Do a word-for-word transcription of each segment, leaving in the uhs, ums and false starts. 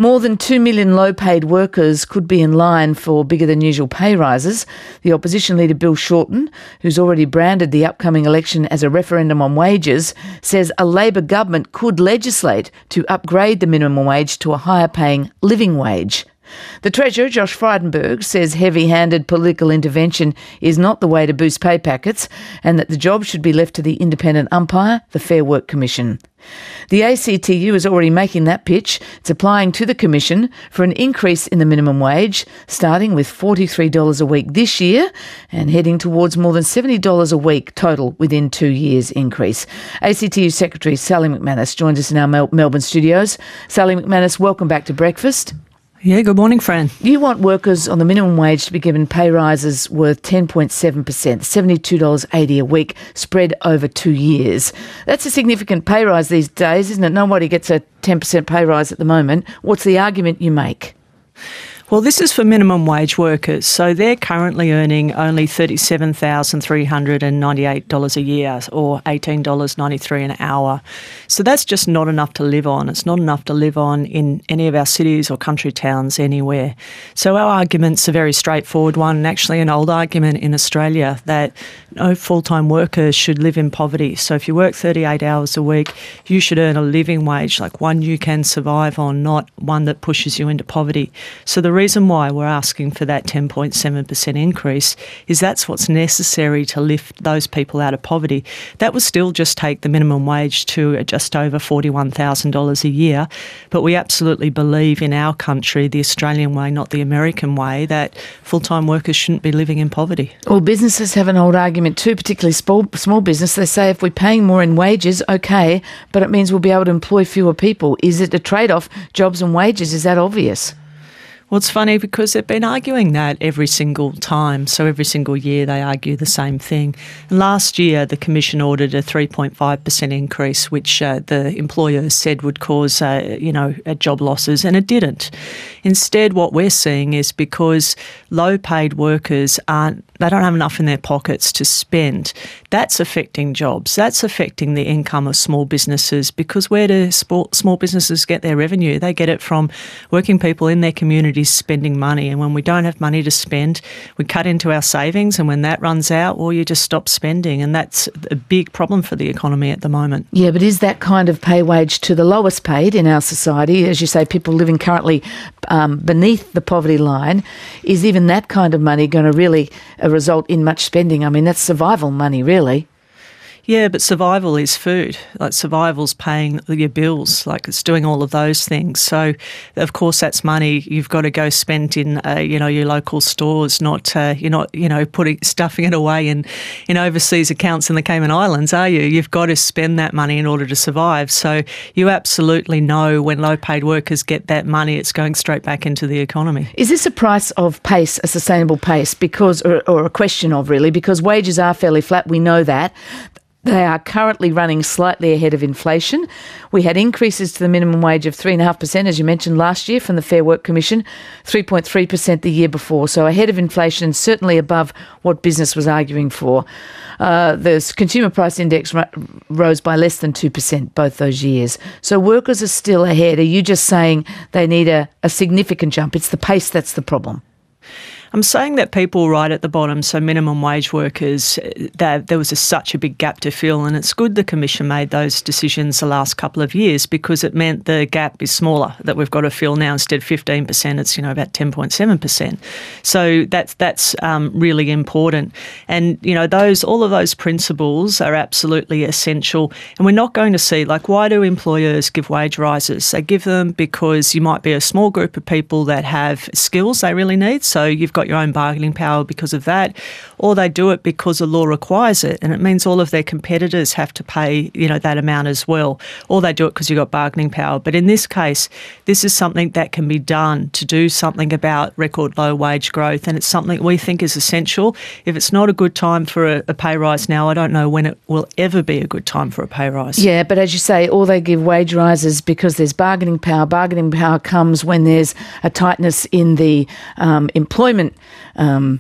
More than two million low-paid workers could be in line for bigger-than-usual pay rises. The opposition leader Bill Shorten, who's already branded the upcoming election as a referendum on wages, says a Labor government could legislate to upgrade the minimum wage to a higher-paying living wage. The Treasurer, Josh Frydenberg, says heavy-handed political intervention is not the way to boost pay packets and that the job should be left to the independent umpire, the Fair Work Commission. The A C T U is already making that pitch. It's applying to the Commission for an increase in the minimum wage, starting with forty-three dollars a week this year and heading towards more than seventy dollars a week total within two years increase. A C T U Secretary Sally McManus joins us in our Mel- Melbourne studios. Sally McManus, welcome back to Breakfast. Yeah, good morning, Fran. You want workers on the minimum wage to be given pay rises worth ten point seven percent, seventy-two dollars eighty a week, spread over two years. That's a significant pay rise these days, isn't it? Nobody gets a ten percent pay rise at the moment. What's the argument you make? Well, this is for minimum wage workers. So they're currently earning only thirty-seven thousand three hundred ninety-eight dollars a year or eighteen dollars ninety-three an hour. So that's just not enough to live on. It's not enough to live on in any of our cities or country towns anywhere. So our argument's a very straightforward one, and actually an old argument in Australia, that no full-time workers should live in poverty. So if you work thirty-eight hours a week, you should earn a living wage, like one you can survive on, not one that pushes you into poverty. So the reason why we're asking for that ten point seven percent increase is that's what's necessary to lift those people out of poverty. That would still just take the minimum wage to just over forty-one thousand dollars a year. But we absolutely believe in our country, the Australian way, not the American way, that full-time workers shouldn't be living in poverty. Well, businesses have an old argument too, particularly small, small business. They say if we're paying more in wages, okay, but it means we'll be able to employ fewer people. Is it a trade-off, jobs and wages? Is that obvious? Well, it's funny because they've been arguing that every single time. So every single year they argue the same thing. And last year the Commission ordered a three point five percent increase, which uh, the employers said would cause, uh, you know, uh, job losses, and it didn't. Instead, what we're seeing is because low-paid workers aren't, they don't have enough in their pockets to spend. That's affecting jobs. That's affecting the income of small businesses, because where do small businesses get their revenue? They get it from working people in their communities spending money. And when we don't have money to spend, we cut into our savings, and when that runs out, well, you just stop spending. And that's a big problem for the economy at the moment. Yeah, but is that kind of pay wage to the lowest paid in our society, as you say, people living currently um, beneath the poverty line, is even that kind of money going to really uh, result in much spending? I mean, that's survival money, really. Yeah, but survival is food. Like, survival's paying your bills. Like, it's doing all of those things. So, of course, that's money you've got to go spend in, uh, you know, your local stores. Not, uh, you're not, you know, putting stuffing it away in, in overseas accounts in the Cayman Islands, are you? You've got to spend that money in order to survive. So, you absolutely know when low-paid workers get that money, it's going straight back into the economy. Is this a price of pace, a sustainable pace, because, or, or a question of really, because wages are fairly flat, we know that. They are currently running slightly ahead of inflation. We had increases to the minimum wage of three point five percent, as you mentioned, last year from the Fair Work Commission, three point three percent the year before. So ahead of inflation and certainly above what business was arguing for. Uh, the Consumer Price Index r- rose by less than two percent both those years. So workers are still ahead. Are you just saying they need a, a significant jump? It's the pace that's the problem. I'm saying that people right at the bottom, so minimum wage workers, that there was a, such a big gap to fill, and it's good the Commission made those decisions the last couple of years, because it meant the gap is smaller that we've got to fill now. Instead of fifteen percent, it's, you know, about ten point seven percent. So that's that's um, really important. And, you know, those all of those principles are absolutely essential. And we're not going to see, like, why do employers give wage rises? They give them because you might be a small group of people that have skills they really need, so you've got your own bargaining power because of that, or they do it because the law requires it, and it means all of their competitors have to pay, you know, that amount as well, or they do it because you've got bargaining power. But in this case, this is something that can be done to do something about record low wage growth, and it's something we think is essential. If it's not a good time for a, a pay rise now, I don't know when it will ever be a good time for a pay rise. Yeah, but as you say, or they give wage rises because there's bargaining power. Bargaining power comes when there's a tightness in the um, employment Um,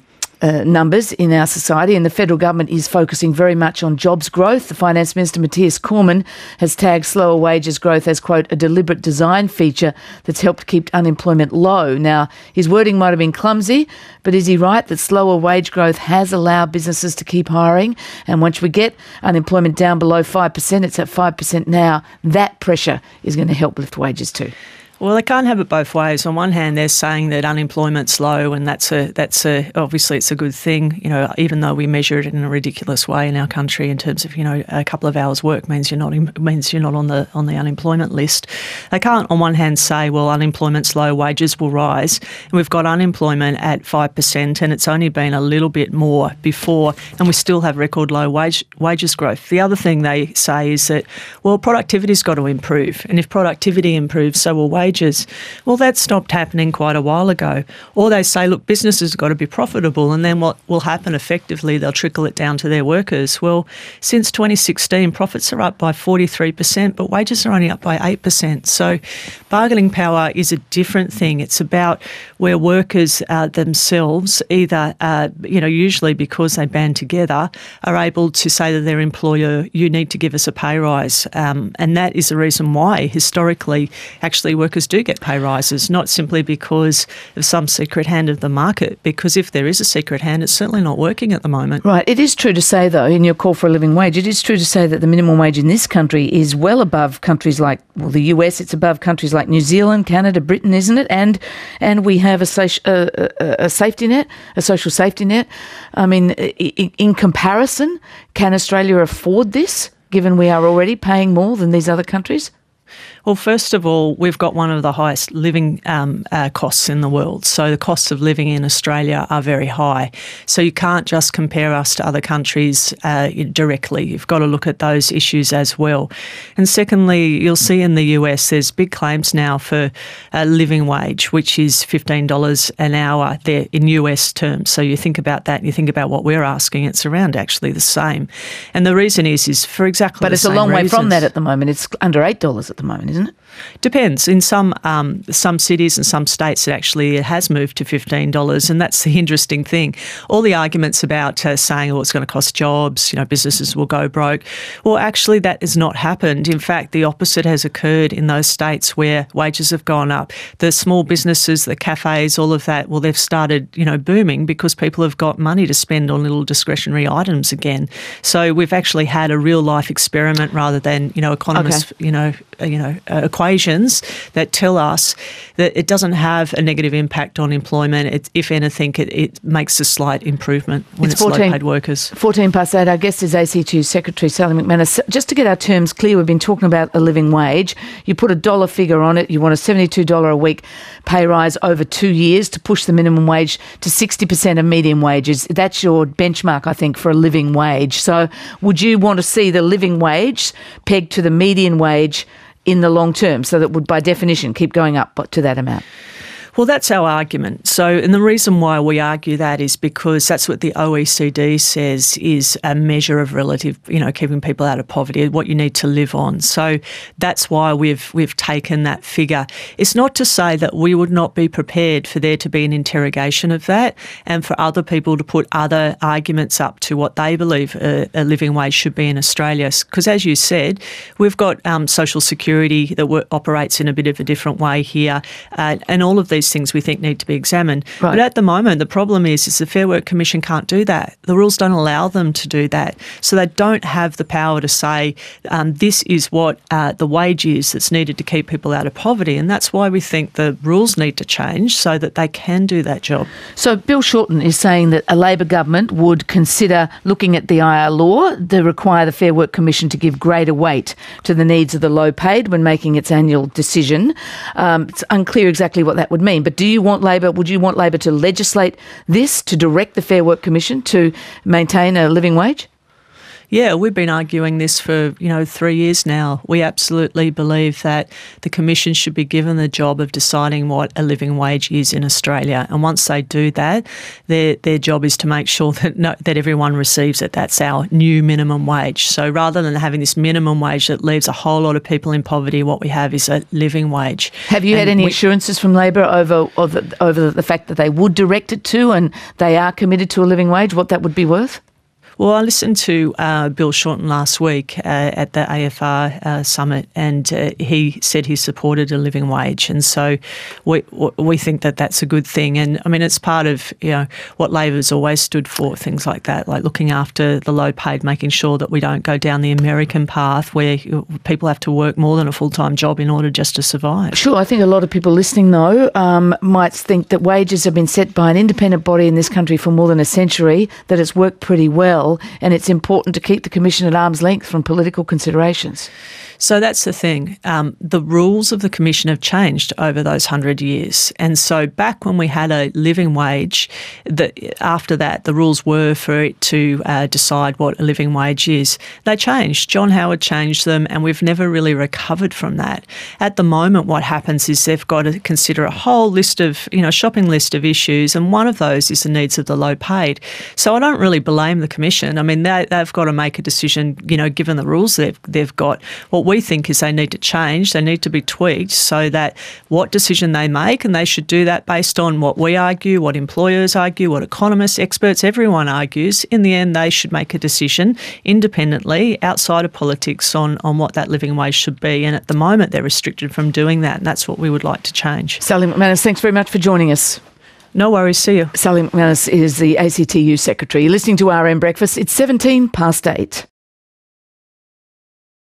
uh, numbers in our society, and the federal government is focusing very much on jobs growth. The Finance Minister, Matthias Cormann, has tagged slower wages growth as, quote, a deliberate design feature that's helped keep unemployment low. Now, his wording might have been clumsy, but is he right that slower wage growth has allowed businesses to keep hiring? And once we get unemployment down below five percent, it's at five percent now, that pressure is going to help lift wages too. Well, they can't have it both ways. On one hand, they're saying that unemployment's low, and that's a that's a obviously it's a good thing. You know, even though we measure it in a ridiculous way in our country in terms of, you know, a couple of hours work means you're not means you're not on the on the unemployment list. They can't on one hand say, well, unemployment's low, wages will rise, and we've got unemployment at five percent, and it's only been a little bit more before, and we still have record low wage wages growth. The other thing they say is that, well, productivity's got to improve, and if productivity improves, so will wages. Well, that stopped happening quite a while ago. Or they say, look, businesses have got to be profitable, and then what will happen effectively, they'll trickle it down to their workers. Well, since twenty sixteen, profits are up by forty-three percent, but wages are only up by eight percent. So bargaining power is a different thing. It's about where workers uh, themselves either, uh, you know, usually because they band together, are able to say to their employer, you need to give us a pay rise. Um, and that is the reason why, historically, actually workers do get pay rises, not simply because of some secret hand of the market, because if there is a secret hand, it's certainly not working at the moment. Right. It is true to say, though, in your call for a living wage, it is true to say that the minimum wage in this country is well above countries like, well, the U S, it's above countries like New Zealand, Canada, Britain, isn't it? And and we have a, a, a, a safety net, a social safety net. I mean, in, in comparison, can Australia afford this, given we are already paying more than these other countries? Well, first of all, we've got one of the highest living um, uh, costs in the world. So the costs of living in Australia are very high. So you can't just compare us to other countries uh, directly. You've got to look at those issues as well. And secondly, you'll see in the U S there's big claims now for a living wage, which is fifteen dollars an hour there in U S terms. So you think about that and you think about what we're asking, it's around actually the same. And the reason is, is for exactly the same reasons. But it's a long way from that at the moment. It's under eight dollars at the moment, isn't it? Depends. In some um, some cities and some states, it actually has moved to fifteen dollars, and that's the interesting thing. All the arguments about uh, saying, oh, it's going to cost jobs, you know, businesses will go broke. Well, actually, that has not happened. In fact, the opposite has occurred in those states where wages have gone up. The small businesses, the cafes, all of that, well, they've started, you know, booming because people have got money to spend on little discretionary items again. So we've actually had a real life experiment rather than, you know, economists, okay. you know, you know, uh, equations that tell us that it doesn't have a negative impact on employment. It, if anything, it, it makes a slight improvement when it's, it's low-paid workers. fourteen past eight. Our guest is A C T U Secretary Sally McManus. Just to get our terms clear, we've been talking about a living wage. You put a dollar figure on it. You want a seventy-two dollars a week pay rise over two years to push the minimum wage to sixty percent of median wages. That's your benchmark, I think, for a living wage. So would you want to see the living wage pegged to the median wage in the long term, so that would, by definition, keep going up to that amount? Well, that's our argument. So, and the reason why we argue that is because that's what the O E C D says is a measure of relative, you know, keeping people out of poverty, what you need to live on. So that's why we've we've taken that figure. It's not to say that we would not be prepared for there to be an interrogation of that and for other people to put other arguments up to what they believe a, a living wage should be in Australia. Because as you said, we've got um, social security that w- operates in a bit of a different way here, uh, and all of these things we think need to be examined. Right. But at the moment, the problem is, is the Fair Work Commission can't do that. The rules don't allow them to do that. So they don't have the power to say, um, this is what uh, the wage is that's needed to keep people out of poverty. And that's why we think the rules need to change so that they can do that job. So Bill Shorten is saying that a Labor government would consider looking at the I R law to require the Fair Work Commission to give greater weight to the needs of the low paid when making its annual decision. Um, it's unclear exactly what that would mean. But do you want Labor, would you want Labor to legislate this, to direct the Fair Work Commission to maintain a living wage? Yeah, we've been arguing this for, you know, three years now. We absolutely believe that the Commission should be given the job of deciding what a living wage is in Australia. And once they do that, their their job is to make sure that no, that everyone receives it. That's our new minimum wage. So rather than having this minimum wage that leaves a whole lot of people in poverty, what we have is a living wage. Have you and had any we, assurances from Labor over over, over the fact that they would direct it to and they are committed to a living wage, what that would be worth? Well, I listened to uh, Bill Shorten last week uh, at the A F R uh, summit, and uh, he said he supported a living wage, and so we we think that that's a good thing. And I mean, it's part of, you know, what Labor's always stood for, things like that, like looking after the low paid, making sure that we don't go down the American path where people have to work more than a full time job in order just to survive. Sure, I think a lot of people listening though um, might think that wages have been set by an independent body in this country for more than a century, that it's worked pretty well. And it's important to keep the Commission at arm's length from political considerations. So that's the thing. Um, the rules of the Commission have changed over those hundred years. And so back when we had a living wage, the, after that, the rules were for it to uh, decide what a living wage is. They changed. John Howard changed them, and we've never really recovered from that. At the moment, what happens is they've got to consider a whole list of, you know, shopping list of issues, and one of those is the needs of the low paid. So I don't really blame the Commission. I mean, they, they've got to make a decision, you know, given the rules they've, they've got. What we think is they need to change, they need to be tweaked so that what decision they make, and they should do that based on what we argue, what employers argue, what economists, experts, everyone argues. In the end, they should make a decision independently, outside of politics, on, on what that living wage should be. And at the moment, they're restricted from doing that, and that's what we would like to change. Sally McManus, thanks very much for joining us. No worries, see you. Sally McManus is the A C T U Secretary. You're listening to R M Breakfast. It's seventeen past eight.